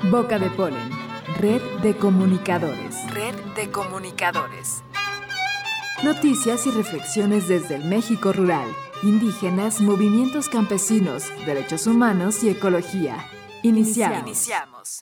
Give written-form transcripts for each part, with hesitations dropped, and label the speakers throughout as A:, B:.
A: Boca de Polen, red de comunicadores.
B: Red de comunicadores.
A: Noticias y reflexiones desde el México rural, indígenas, movimientos campesinos, derechos humanos y ecología. Iniciamos.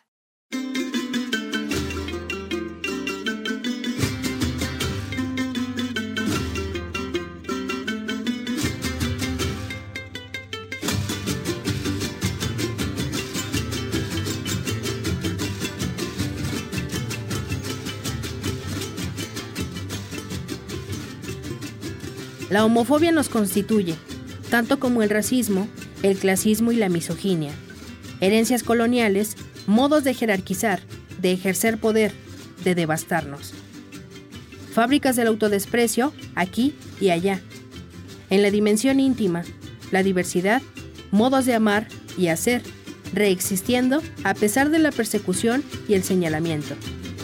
C: La homofobia nos constituye, tanto como el racismo, el clasismo y la misoginia. Herencias coloniales, modos de jerarquizar, de ejercer poder, de devastarnos. Fábricas del autodesprecio, aquí y allá. En la dimensión íntima, la diversidad, modos de amar y hacer, reexistiendo a pesar de la persecución y el señalamiento.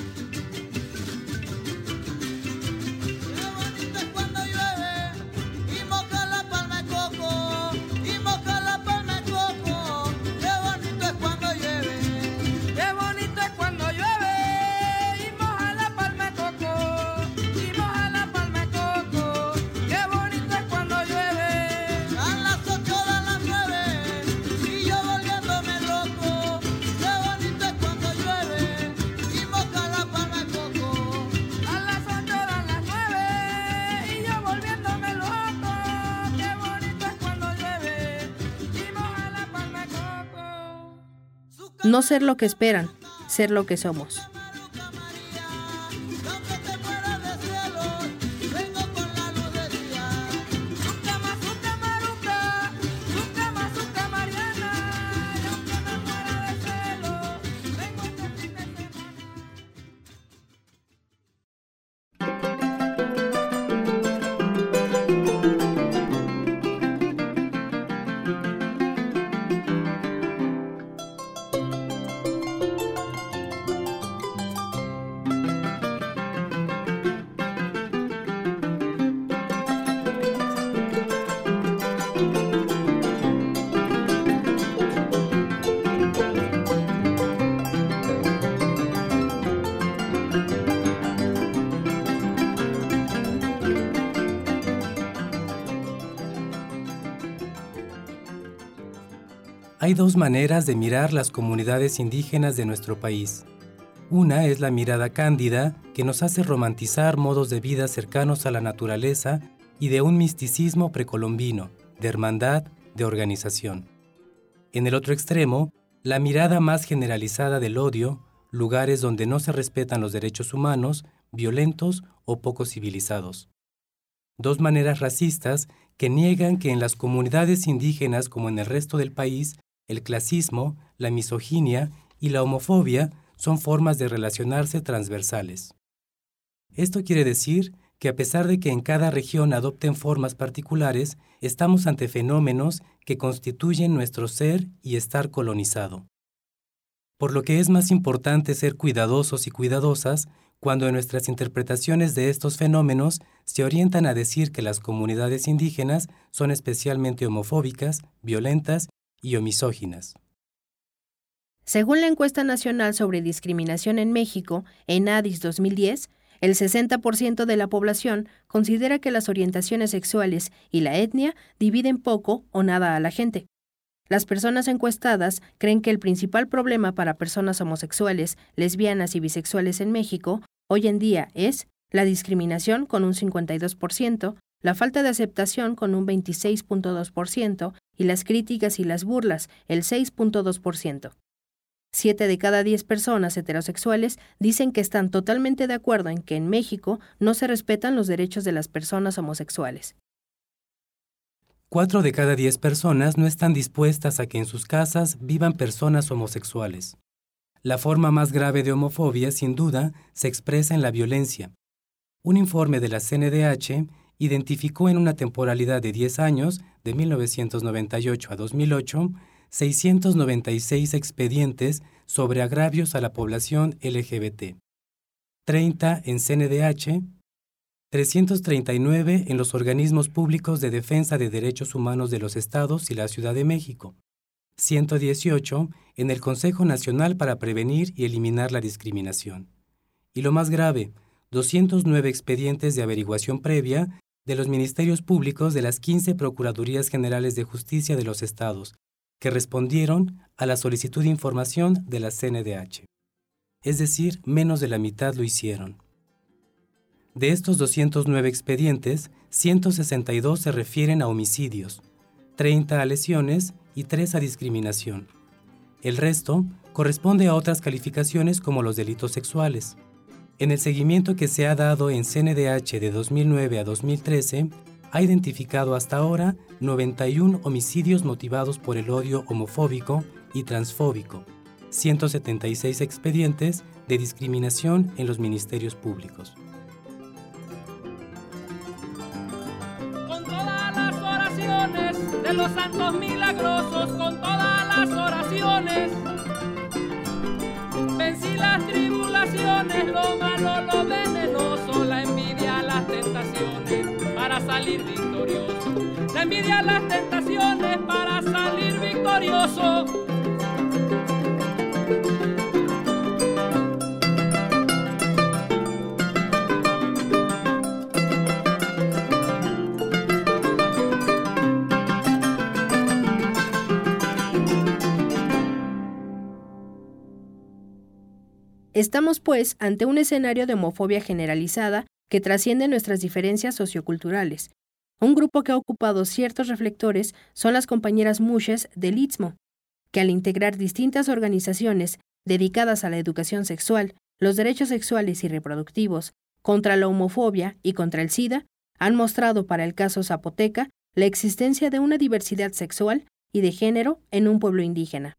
C: No ser lo que esperan, ser lo que somos.
D: Hay dos maneras de mirar las comunidades indígenas de nuestro país. Una es la mirada cándida, que nos hace romantizar modos de vida cercanos a la naturaleza y de un misticismo precolombino, de hermandad, de organización. En el otro extremo, la mirada más generalizada del odio, lugares donde no se respetan los derechos humanos, violentos o poco civilizados. Dos maneras racistas que niegan que en las comunidades indígenas como en el resto del país, el clasismo, la misoginia y la homofobia son formas de relacionarse transversales. Esto quiere decir que a pesar de que en cada región adopten formas particulares, estamos ante fenómenos que constituyen nuestro ser y estar colonizado. Por lo que es más importante ser cuidadosos y cuidadosas cuando en nuestras interpretaciones de estos fenómenos se orientan a decir que las comunidades indígenas son especialmente homofóbicas, violentas y o misóginas.
C: Según la encuesta nacional sobre discriminación en México, ENADIS 2010, el 60% de la población considera que las orientaciones sexuales y la etnia dividen poco o nada a la gente. Las personas encuestadas creen que el principal problema para personas homosexuales, lesbianas y bisexuales en México hoy en día es la discriminación con un 52%, la falta de aceptación con un 26.2% y las críticas y las burlas, el 6.2%. 7 de cada 10 personas heterosexuales dicen que están totalmente de acuerdo en que en México no se respetan los derechos de las personas homosexuales.
D: 4 de cada 10 personas no están dispuestas a que en sus casas vivan personas homosexuales. La forma más grave de homofobia, sin duda, se expresa en la violencia. Un informe de la CNDH identificó en una temporalidad de 10 años, de 1998 a 2008, 696 expedientes sobre agravios a la población LGBT, 30 en CNDH, 339 en los organismos públicos de defensa de derechos humanos de los estados y la Ciudad de México, 118 en el Consejo Nacional para Prevenir y Eliminar la Discriminación. Y lo más grave, 209 expedientes de averiguación previa de los ministerios públicos de las 15 Procuradurías Generales de Justicia de los estados, que respondieron a la solicitud de información de la CNDH. Es decir, menos de la mitad lo hicieron. De estos 209 expedientes, 162 se refieren a homicidios, 30 a lesiones y 3 a discriminación. El resto corresponde a otras calificaciones como los delitos sexuales. En el seguimiento que se ha dado en CNDH de 2009 a 2013, ha identificado hasta ahora 91 homicidios motivados por el odio homofóbico y transfóbico, 176 expedientes de discriminación en los ministerios públicos.
E: Con todas las oraciones de los santos milagrosos, con todas las oraciones, vencí las tribulaciones, lo malo, lo venenoso, la envidia, las tentaciones, para salir victorioso. La envidia, las tentaciones, para salir victorioso.
C: Estamos, pues, ante un escenario de homofobia generalizada que trasciende nuestras diferencias socioculturales. Un grupo que ha ocupado ciertos reflectores son las compañeras mushes del Istmo, que al integrar distintas organizaciones dedicadas a la educación sexual, los derechos sexuales y reproductivos, contra la homofobia y contra el SIDA, han mostrado para el caso Zapoteca la existencia de una diversidad sexual y de género en un pueblo indígena.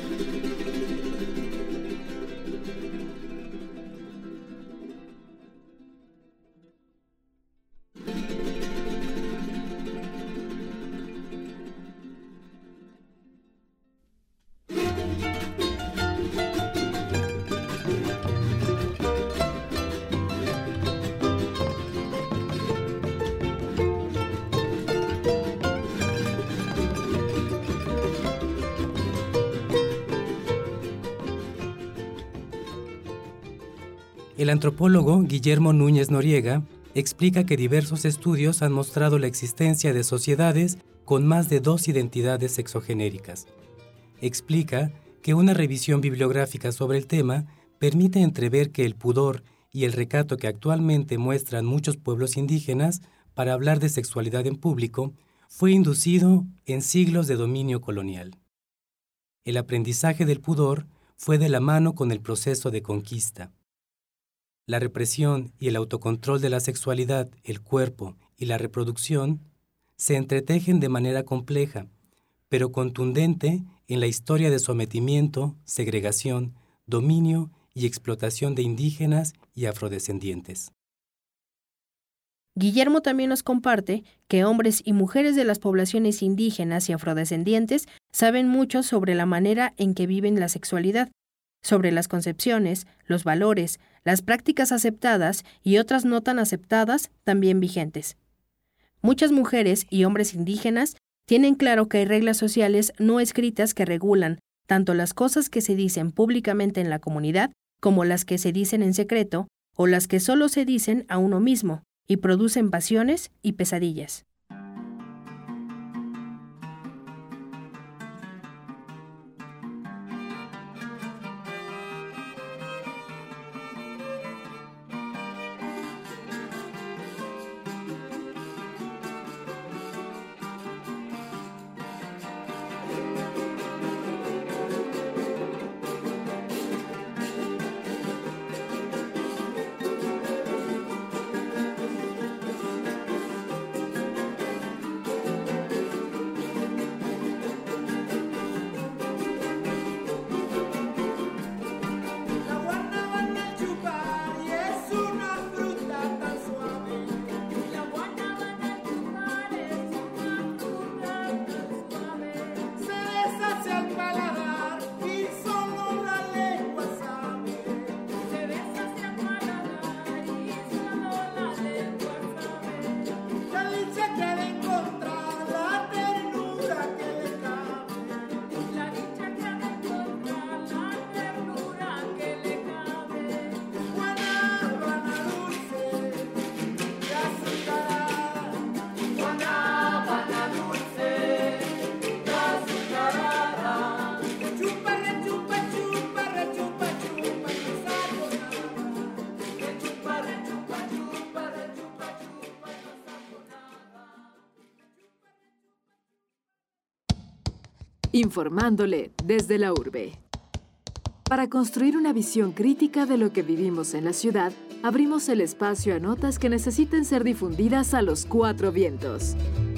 D: El antropólogo Guillermo Núñez Noriega explica que diversos estudios han mostrado la existencia de sociedades con más de 2 identidades sexogenéricas. Explica que una revisión bibliográfica sobre el tema permite entrever que el pudor y el recato que actualmente muestran muchos pueblos indígenas para hablar de sexualidad en público fue inducido en siglos de dominio colonial. El aprendizaje del pudor fue de la mano con el proceso de conquista. La represión y el autocontrol de la sexualidad, el cuerpo y la reproducción se entretejen de manera compleja, pero contundente en la historia de sometimiento, segregación, dominio y explotación de indígenas y afrodescendientes.
C: Guillermo también nos comparte que hombres y mujeres de las poblaciones indígenas y afrodescendientes saben mucho sobre la manera en que viven la sexualidad, sobre las concepciones, los valores, las prácticas aceptadas y otras no tan aceptadas también vigentes. Muchas mujeres y hombres indígenas tienen claro que hay reglas sociales no escritas que regulan tanto las cosas que se dicen públicamente en la comunidad como las que se dicen en secreto o las que solo se dicen a uno mismo y producen pasiones y pesadillas.
A: informándole desde la urbe. Para construir una visión crítica de lo que vivimos en la ciudad, abrimos el espacio a notas que necesiten ser difundidas a los cuatro vientos.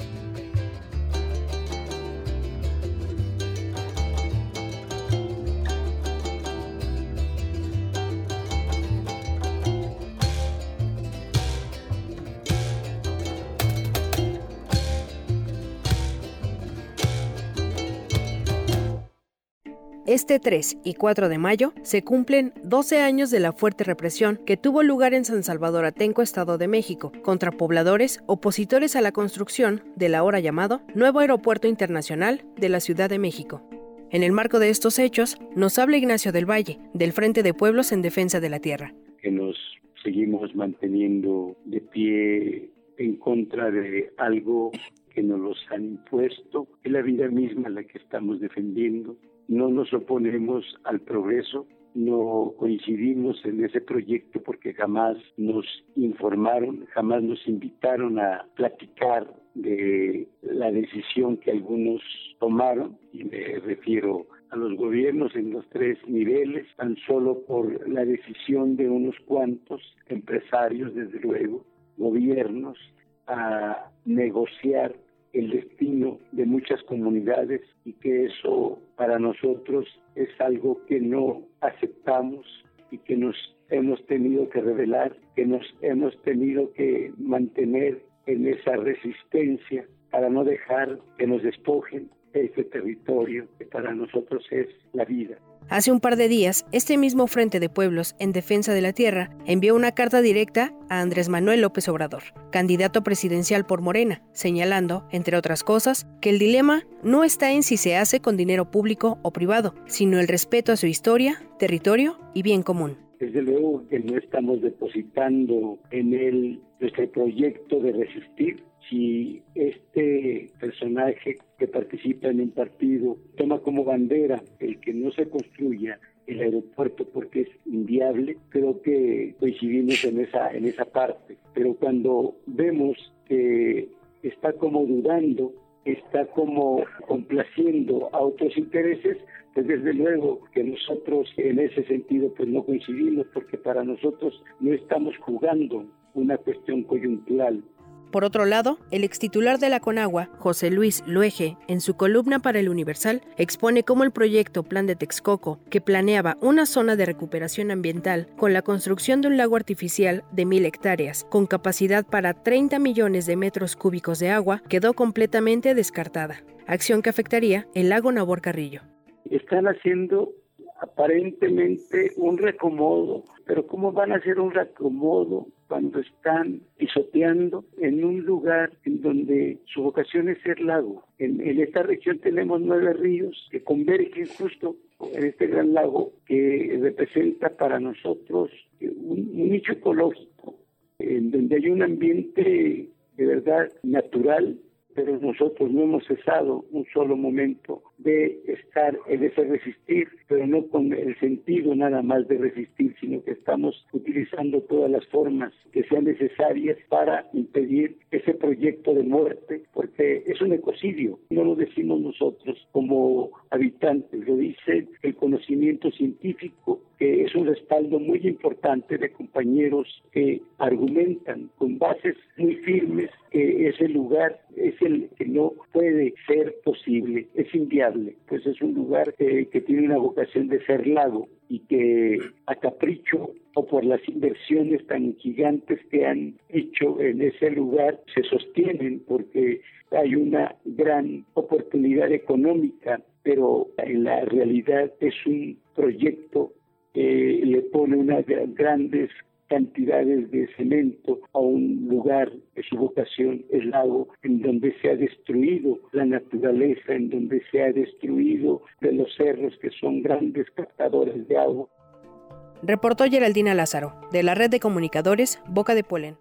C: Este 3 y 4 de mayo se cumplen 12 años de la fuerte represión que tuvo lugar en San Salvador Atenco, Estado de México, contra pobladores opositores a la construcción del ahora llamado Nuevo Aeropuerto Internacional de la Ciudad de México. En el marco de estos hechos, nos habla Ignacio del Valle, del Frente de Pueblos en Defensa de la Tierra.
F: Que nos seguimos manteniendo de pie en contra de algo que nos los han impuesto, es la vida misma la que estamos defendiendo. No nos oponemos al progreso, no coincidimos en ese proyecto porque jamás nos informaron, jamás nos invitaron a platicar de la decisión que algunos tomaron, y me refiero a los gobiernos en los tres niveles, tan solo por la decisión de unos cuantos empresarios, desde luego, gobiernos, a negociar el destino de muchas comunidades, y que eso para nosotros es algo que no aceptamos y que nos hemos tenido que rebelar, que nos hemos tenido que mantener en esa resistencia para no dejar que nos despojen ese territorio que para nosotros es la vida.
C: Hace un par de días, este mismo Frente de Pueblos en Defensa de la Tierra envió una carta directa a Andrés Manuel López Obrador, candidato presidencial por Morena, señalando, entre otras cosas, que el dilema no está en si se hace con dinero público o privado, sino el respeto a su historia, territorio y bien común.
F: Desde luego que no estamos depositando en él nuestro proyecto de resistir. Si este personaje que participa en un partido toma como bandera el que no se construya el aeropuerto porque es inviable, creo que coincidimos en esa parte. Pero cuando vemos que está como dudando, está como complaciendo a otros intereses, pues desde luego que nosotros en ese sentido pues no coincidimos, porque para nosotros no estamos jugando una cuestión coyuntural.
C: Por otro lado, el extitular de la Conagua, José Luis Luege, en su columna para El Universal, expone cómo el proyecto Plan de Texcoco, que planeaba una zona de recuperación ambiental con la construcción de un lago artificial de 1,000 hectáreas, con capacidad para 30 millones de metros cúbicos de agua, quedó completamente descartada, acción que afectaría el lago Nabor Carrillo.
F: Están haciendo aparentemente un reacomodo, pero ¿cómo van a hacer un reacomodo cuando están pisoteando en un lugar en donde su vocación es ser lago? En esta región tenemos 9 ríos que convergen justo en este gran lago que representa para nosotros un nicho ecológico, en donde hay un ambiente de verdad natural, pero nosotros no hemos cesado un solo momento de estar en ese resistir, pero no con el sentido nada más de resistir, sino que estamos utilizando todas las formas que sean necesarias para impedir ese proyecto de muerte, porque es un ecocidio. No lo decimos nosotros como habitantes, lo dice el conocimiento científico, que es un respaldo muy importante de compañeros que argumentan con bases muy firmes que ese lugar es el que no puede ser posible, es inviable, pues es un lugar que tiene una vocación de ser lago y que a capricho o por las inversiones tan gigantes que han hecho en ese lugar se sostienen porque hay una gran oportunidad económica, pero en la realidad es un proyecto que le pone unas grandes cantidades de cemento a un lugar que su vocación es lago, en donde se ha destruido la naturaleza, en donde se ha destruido de los cerros que son grandes captadores de agua.
C: Reportó Geraldina Lázaro, de la red de comunicadores Boca de Polen.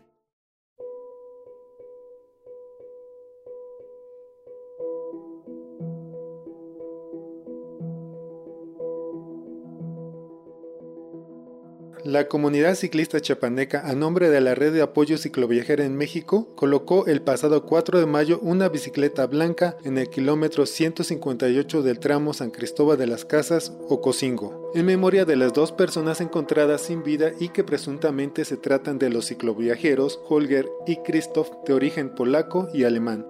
G: la comunidad ciclista chiapaneca, a nombre de la Red de Apoyo Cicloviajera en México, colocó el pasado 4 de mayo una bicicleta blanca en el kilómetro 158 del tramo San Cristóbal de las Casas, Ocosingo, en memoria de las 2 personas encontradas sin vida y que presuntamente se tratan de los cicloviajeros Holger y Krzysztof, de origen polaco y alemán.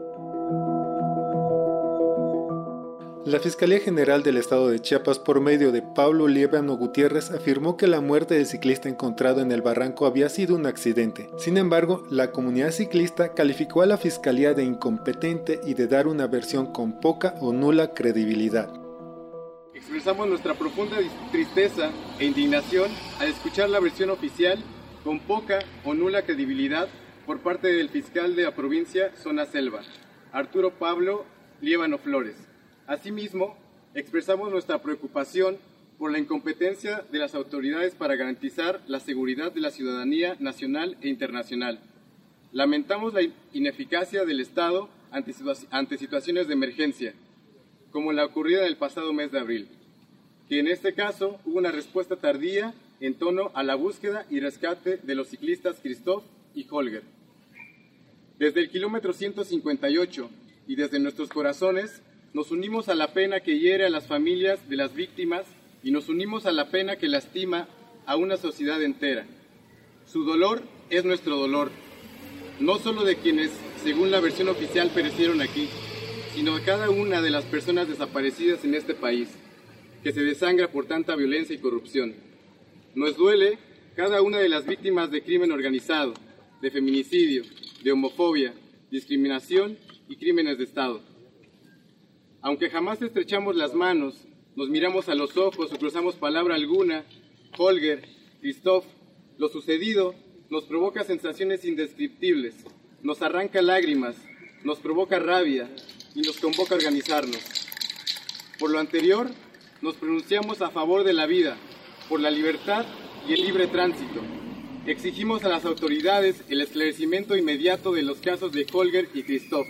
G: La Fiscalía General del Estado de Chiapas, por medio de Pablo Líbano Gutiérrez, afirmó que la muerte del ciclista encontrado en el barranco había sido un accidente. Sin embargo, la comunidad ciclista calificó a la Fiscalía de incompetente y de dar una versión con poca o nula credibilidad.
H: Expresamos nuestra profunda tristeza e indignación al escuchar la versión oficial con poca o nula credibilidad por parte del fiscal de la provincia Zona Selva, Arturo Pablo Líbano Flores. Asimismo, expresamos nuestra preocupación por la incompetencia de las autoridades para garantizar la seguridad de la ciudadanía nacional e internacional. Lamentamos la ineficacia del Estado ante situaciones de emergencia, como la ocurrida en el pasado mes de abril, que en este caso hubo una respuesta tardía en torno a la búsqueda y rescate de los ciclistas Krzysztof y Holger. Desde el kilómetro 158 y desde nuestros corazones, nos unimos a la pena que hiere a las familias de las víctimas y nos unimos a la pena que lastima a una sociedad entera. Su dolor es nuestro dolor, no solo de quienes, según la versión oficial, perecieron aquí, sino de cada una de las personas desaparecidas en este país, que se desangra por tanta violencia y corrupción. Nos duele cada una de las víctimas de crimen organizado, de feminicidio, de homofobia, discriminación y crímenes de Estado. Aunque jamás estrechamos las manos, nos miramos a los ojos o cruzamos palabra alguna, Holger, Krzysztof, lo sucedido nos provoca sensaciones indescriptibles, nos arranca lágrimas, nos provoca rabia y nos convoca a organizarnos. Por lo anterior, nos pronunciamos a favor de la vida, por la libertad y el libre tránsito. Exigimos a las autoridades el esclarecimiento inmediato de los casos de Holger y Krzysztof.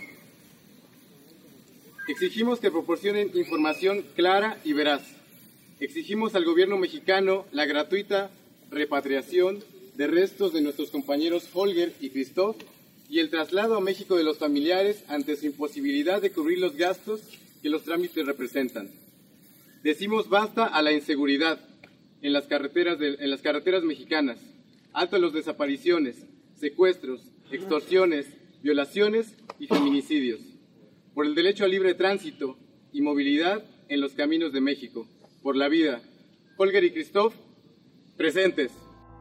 H: Exigimos que proporcionen información clara y veraz. Exigimos al gobierno mexicano la gratuita repatriación de restos de nuestros compañeros Holger y Krzysztof y el traslado a México de los familiares ante su imposibilidad de cubrir los gastos que los trámites representan. Decimos basta a la inseguridad en las carreteras mexicanas, alto a las desapariciones, secuestros, extorsiones, violaciones y feminicidios. Por el derecho al libre tránsito y movilidad en los caminos de México. Por la vida. Holger y Krzysztof, presentes.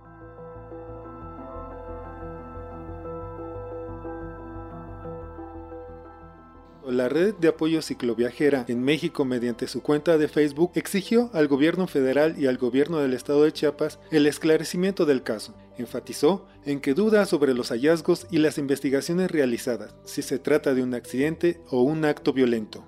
G: La Red de Apoyo Cicloviajera en México, mediante su cuenta de Facebook, exigió al gobierno federal y al gobierno del estado de Chiapas el esclarecimiento del caso. Enfatizó en que duda sobre los hallazgos y las investigaciones realizadas, si se trata de un accidente o un acto violento.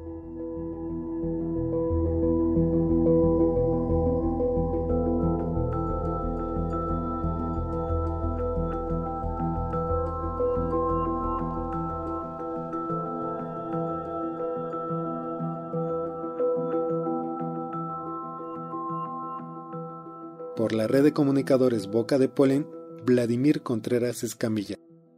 G: Por la red de comunicadores Boca de Polen, Vladimir Contreras Escamilla.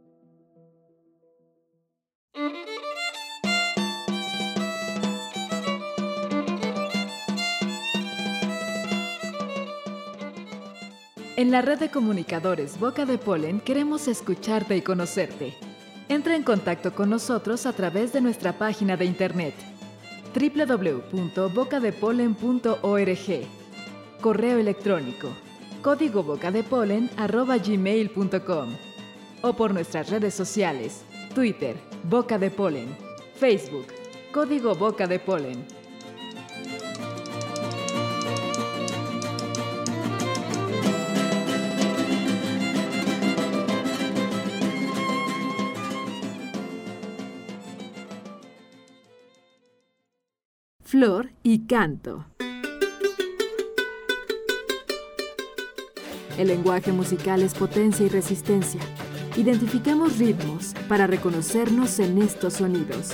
A: En la red de comunicadores Boca de Polen queremos escucharte y conocerte. Entra en contacto con nosotros a través de nuestra página de internet www.bocadepolen.org. Correo electrónico códigobocadepolen@gmail.com o por nuestras redes sociales Twitter, Boca de Polen, Facebook, Código Boca de Polen. Flor y canto. El lenguaje musical es potencia y resistencia. Identificamos ritmos para reconocernos en estos sonidos.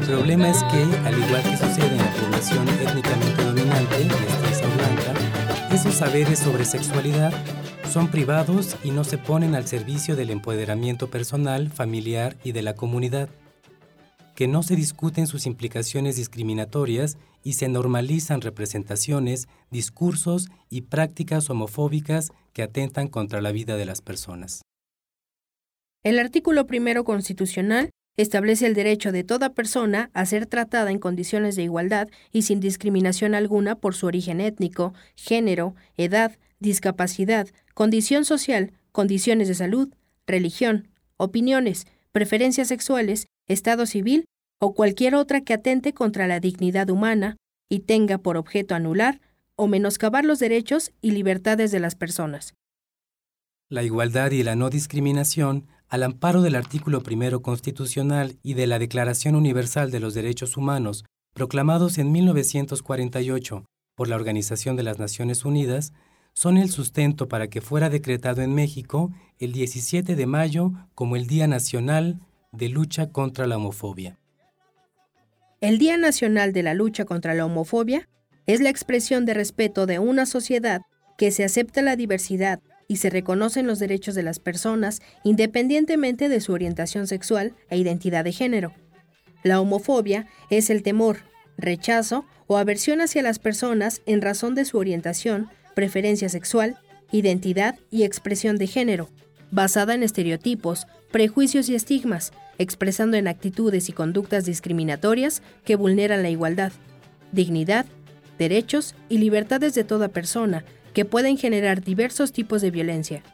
D: El problema es que, al igual que sucede en la población étnicamente dominante, mestiza o blanca, esos saberes sobre sexualidad son privados y no se ponen al servicio del empoderamiento personal, familiar y de la comunidad. Que no se discuten sus implicaciones discriminatorias y se normalizan representaciones, discursos y prácticas homofóbicas que atentan contra la vida de las personas.
C: El artículo 1 constitucional establece el derecho de toda persona a ser tratada en condiciones de igualdad y sin discriminación alguna por su origen étnico, género, edad, discapacidad, condición social, condiciones de salud, religión, opiniones, preferencias sexuales, estado civil o cualquier otra que atente contra la dignidad humana y tenga por objeto anular o menoscabar los derechos y libertades de las personas.
D: La igualdad y la no discriminación, al amparo del artículo 1 constitucional y de la Declaración Universal de los Derechos Humanos, proclamados en 1948 por la Organización de las Naciones Unidas, son el sustento para que fuera decretado en México el 17 de mayo como el Día Nacional de Lucha contra la Homofobia.
C: El Día Nacional de la Lucha contra la Homofobia es la expresión de respeto de una sociedad que se acepta la diversidad y se reconocen los derechos de las personas independientemente de su orientación sexual e identidad de género. La homofobia es el temor, rechazo o aversión hacia las personas en razón de su orientación, preferencia sexual, identidad y expresión de género, basada en estereotipos, prejuicios y estigmas, expresando en actitudes y conductas discriminatorias que vulneran la igualdad, dignidad, derechos y libertades de toda persona, que pueden generar diversos tipos de violencia.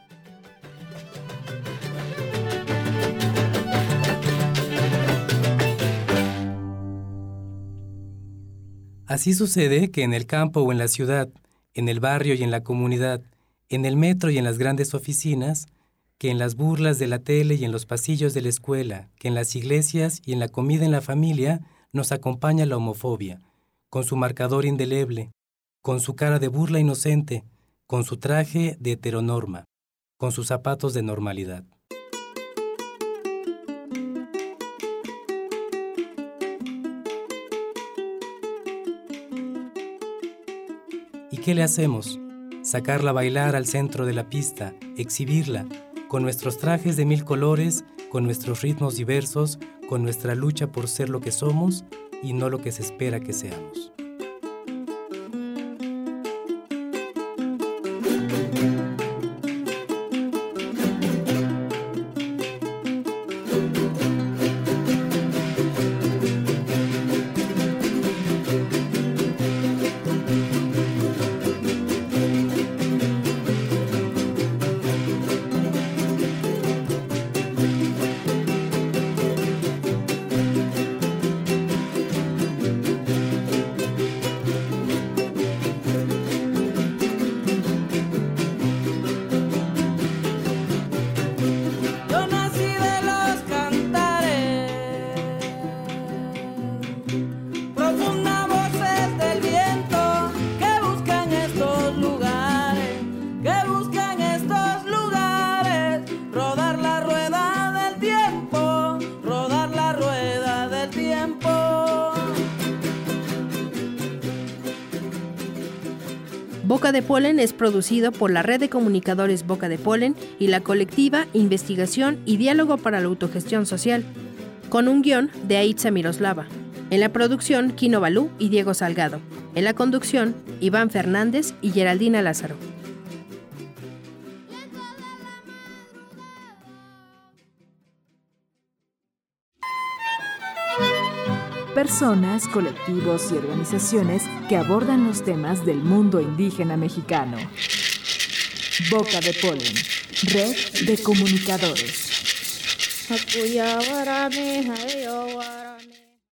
D: Así sucede que en el campo o en la ciudad, en el barrio y en la comunidad, en el metro y en las grandes oficinas, que en las burlas de la tele y en los pasillos de la escuela, que en las iglesias y en la comida en la familia, nos acompaña la homofobia, con su marcador indeleble, con su cara de burla inocente, con su traje de heteronorma, con sus zapatos de normalidad. ¿Y qué le hacemos? Sacarla a bailar al centro de la pista, exhibirla, con nuestros trajes de 1000 colores, con nuestros ritmos diversos, con nuestra lucha por ser lo que somos y no lo que se espera que seamos.
C: Boca de Polen es producido por la Red de Comunicadores Boca de Polen y la colectiva Investigación y Diálogo para la Autogestión Social, con un guión de Aitza Miroslava. En la producción, Kino Balú y Diego Salgado. En la conducción, Iván Fernández y Geraldina Lázaro.
A: Personas, colectivos y organizaciones que abordan los temas del mundo indígena mexicano. Boca de Polen, Red de Comunicadores.